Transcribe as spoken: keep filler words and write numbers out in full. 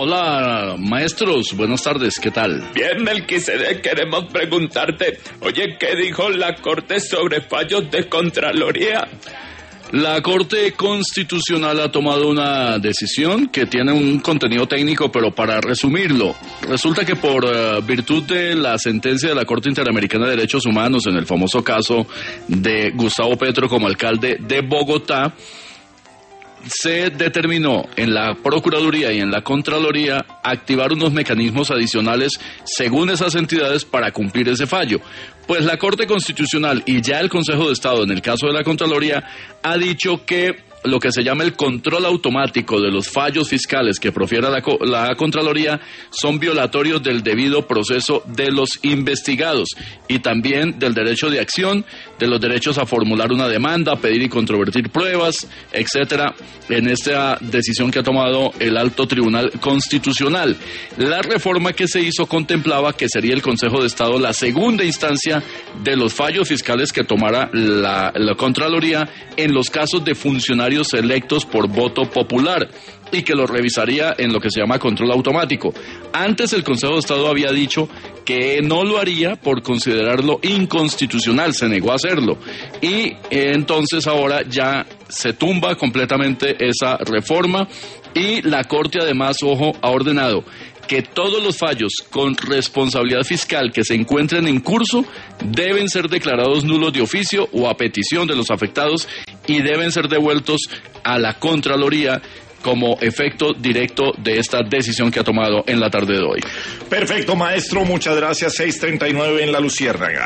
Hola, maestros, buenas tardes, ¿qué tal? Bien, Melquisedec, queremos preguntarte, oye, ¿qué dijo la Corte sobre fallos de Contraloría? La Corte Constitucional ha tomado una decisión que tiene un contenido técnico, pero para resumirlo, resulta que por uh, virtud de la sentencia de la Corte Interamericana de Derechos Humanos en el famoso caso de Gustavo Petro como alcalde de Bogotá, se determinó en la Procuraduría y en la Contraloría activar unos mecanismos adicionales según esas entidades para cumplir ese fallo. Pues la Corte Constitucional y ya el Consejo de Estado en el caso de la Contraloría ha dicho que lo que se llama el control automático de los fallos fiscales que profiera la, la Contraloría son violatorios del debido proceso de los investigados y también del derecho de acción, de los derechos a formular una demanda, pedir y controvertir pruebas, etcétera, en esta decisión que ha tomado el Alto Tribunal Constitucional. La reforma que se hizo contemplaba que sería el Consejo de Estado la segunda instancia de los fallos fiscales que tomara la, la Contraloría en los casos de funcionarios electos por voto popular y que lo revisaría en lo que se llama control automático. Antes el Consejo de Estado había dicho que no lo haría por considerarlo inconstitucional, se negó a hacerlo y eh, entonces ahora ya se tumba completamente esa reforma y la Corte además, ojo, ha ordenado que todos los fallos con responsabilidad fiscal que se encuentren en curso deben ser declarados nulos de oficio o a petición de los afectados y deben ser devueltos a la Contraloría como efecto directo de esta decisión que ha tomado en la tarde de hoy. Perfecto, maestro, muchas gracias. seis treinta y nueve en La Luciérnaga.